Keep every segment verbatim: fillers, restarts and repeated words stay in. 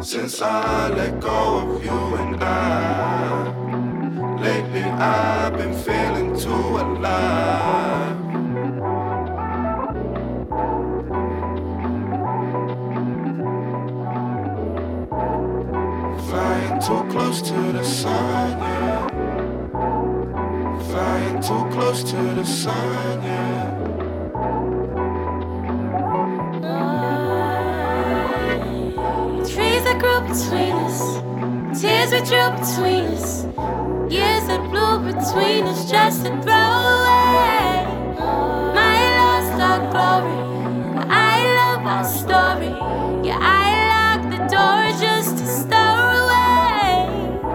Since I let go of you and I, lately I've been feeling too alive. Flying too close to the sun, yeah. Flying too close to the sun, yeah. Trees that grew between us, tears we drew between us, years that blew between us just to throw away. My lost our glory, I love our story. Yeah, I locked the door just to stow away.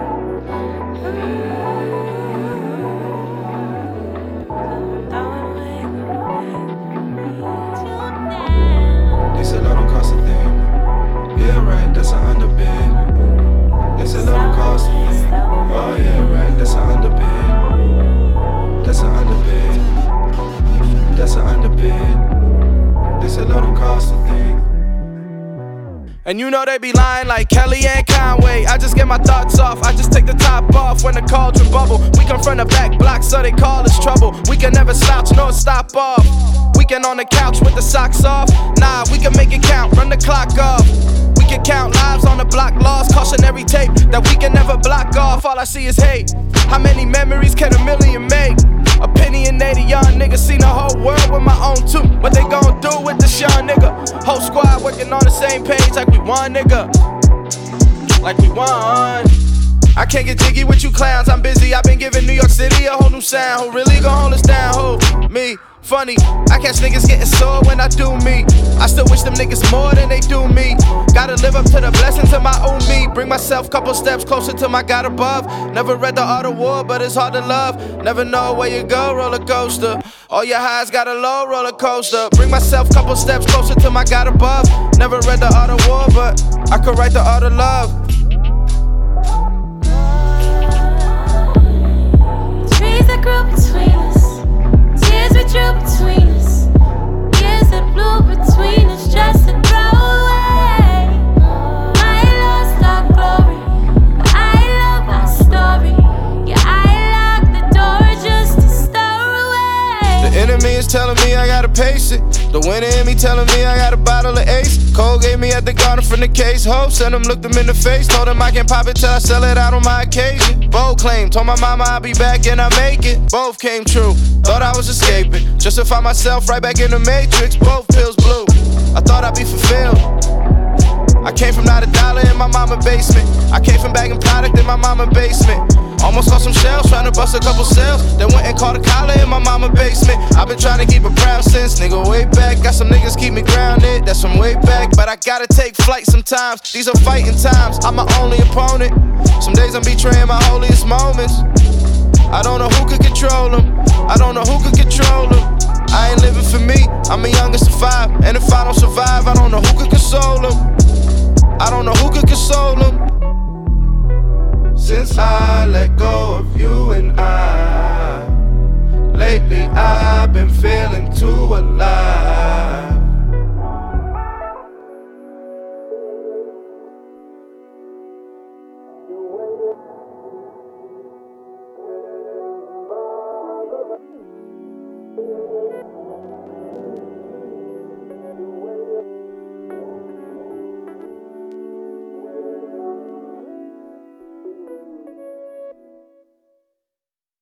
They said love don't cost a thing. Yeah, right, that's an underbid. They said love don't cost a thing. Oh yeah, right, that's an underbid. That's an underbid. That's an underbid. They said love don't cost a thing. And you know they be lying like Kelly and Conway. I just get my thoughts off, I just take the top off when the cauldron bubble. We come from the back block, so they call us trouble. We can never slouch nor stop off. Weekend on the couch with the socks off. Nah, we can make it count, run the clock off. We can count lives on the block, lost cautionary tape that we can never block off. All I see is hate. How many memories can a million make? Opinionated young nigga, seen the whole world with my own too. What they gon' do with this young nigga? Whole squad working on the same page like we won, nigga. Like we won. I can't get jiggy with you clowns, I'm busy. I've been giving New York City a whole new sound. Who really gon' hold us down? Who? Me. Funny, I catch niggas getting sore when I do me. I still wish them niggas more than they do me. Gotta live up to the blessings of my own me. Bring myself couple steps closer to my God above. Never read the Art of War, but it's hard to love. Never know where you go, roller coaster. All your highs got a low roller coaster. Bring myself couple steps closer to my God above. Never read the Art of War, but I could write the Art of Love. Trees that grew between us, tears we drew between us, years that blew between us just to throw away. My lost our glory, I love our story. Yeah, I locked the door just to stow away. The enemy is telling me I gotta pace it. The winner in me telling me I got a bottle of Ace. Cole gave me at the garden from the case. Hope sent him, looked him in the face. Told him I can pop it till I sell it out on my occasion. Bold claim, told my mama I'll be back and I make it. Both came true, thought I was escaping. Justify myself right back in the matrix. Both pills blue, I thought I'd be fulfilled. I came from not a dollar in my mama basement. I came from bagging product in my mama basement. Almost lost some shells, trying to bust a couple sales. Then went and caught a collar in my mama basement. I've been trying to keep it proud since, nigga, way back. Got some niggas keep me grounded, that's from way back. But I gotta take flight sometimes, these are fighting times. I'm my only opponent. Some days I'm betraying my holiest moments. I don't know who could control them. I don't know who could control them. I ain't living for me, I'm the youngest of five. And if I don't survive, I don't know who could console them. I don't know who could console them. Since I let go of you and I, lately I've been feeling too alive.